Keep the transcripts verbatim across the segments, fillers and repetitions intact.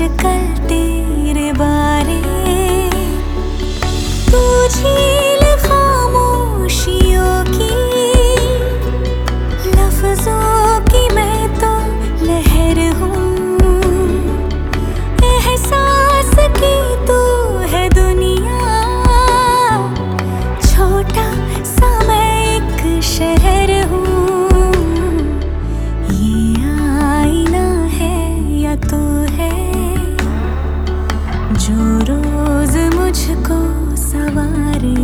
आजकल तेरे बारे। तू झील खामोशियों की, लफ्जों की मैं तो लहर हूँ। एहसास की तू है दुनिया, छोटा सा मैं एक शहर हूँ। ये आईना है या तू है जो रोज मुझको सवारे।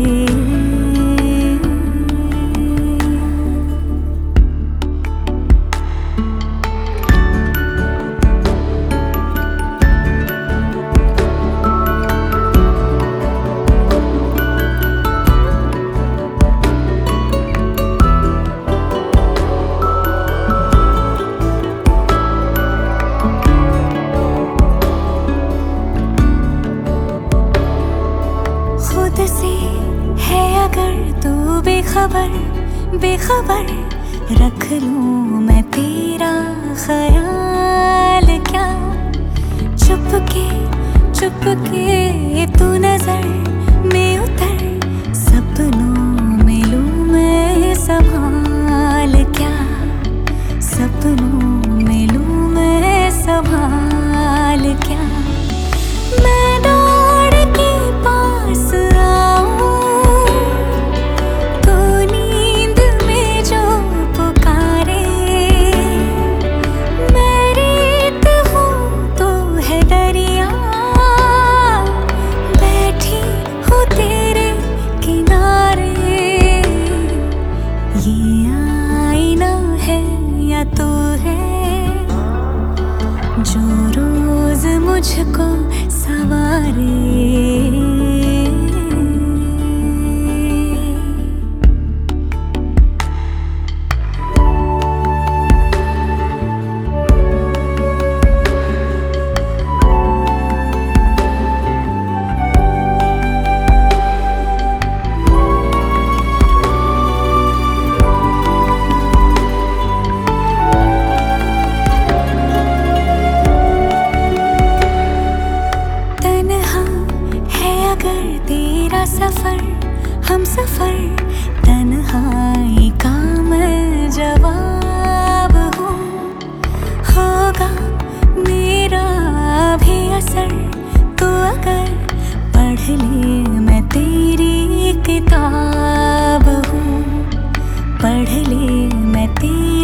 खुद से है अगर तू बेखबर बेखबर, रख लूं मैं तेरा ख्याल क्या। चुपके चुपके तू नजर में उतर, सपनों में लूं मैं संभाल क्या। सपनों में लूं मैं संभाल क्या। मैं दौड़ के पास आऊं तो नींद में जो पुकारे। मैं रेत हूँ तो है दरिया, बैठी हूँ तेरे किनारे। ये आईना है या तू है जो रोज मुझको सवारे। तेरा सफर हम सफर, तन्हाई का मैं जवाब हूँ। होगा मेरा भी असर तो अगर पढ़ ले मैं तेरी किताब हूँ। पढ़ ले मैं तेरी